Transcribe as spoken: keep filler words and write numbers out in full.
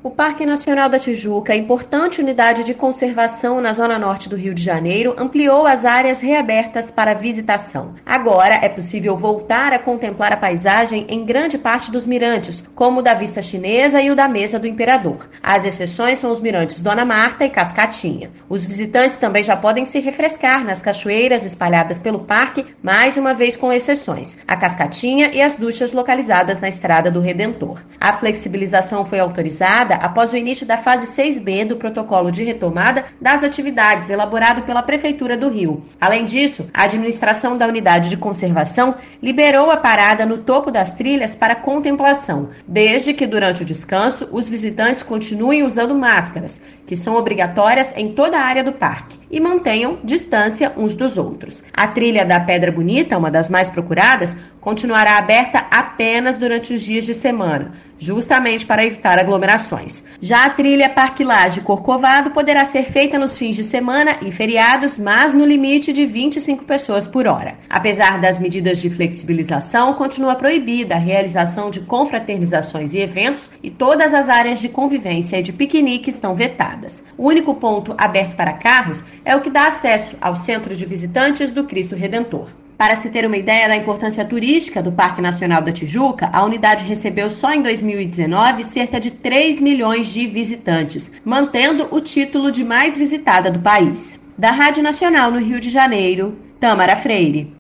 O Parque Nacional da Tijuca, importante unidade de conservação na zona norte do Rio de Janeiro, ampliou as áreas reabertas para visitação. Agora é possível voltar a contemplar a paisagem em grande parte dos mirantes, como o da Vista Chinesa e o da Mesa do Imperador. As exceções são os mirantes Dona Marta e Cascatinha. Os visitantes também já podem se refrescar nas cachoeiras espalhadas pelo parque, mais uma vez com exceções, a Cascatinha e as duchas localizadas na Estrada do Redentor. A flexibilização foi autorizada após o início da fase seis B do protocolo de retomada das atividades elaborado pela Prefeitura do Rio. Além disso, a administração da unidade de conservação liberou a parada no topo das trilhas para contemplação, desde que durante o descanso os visitantes continuem usando máscaras, que são obrigatórias em toda a área do parque, e mantenham distância uns dos outros. A trilha da Pedra Bonita, uma das mais procuradas, continuará aberta apenas durante os dias de semana, justamente para evitar aglomerações. Já a trilha Parque Lage Corcovado poderá ser feita nos fins de semana e feriados, mas no limite de vinte e cinco pessoas por hora. Apesar das medidas de flexibilização, continua proibida a realização de confraternizações e eventos, e todas as áreas de convivência e de piquenique estão vetadas. O único ponto aberto para carros é o que dá acesso ao Centro de Visitantes do Cristo Redentor. Para se ter uma ideia da importância turística do Parque Nacional da Tijuca, a unidade recebeu só em dois mil e dezenove cerca de três milhões de visitantes, mantendo o título de mais visitada do país. Da Rádio Nacional no Rio de Janeiro, Tâmara Freire.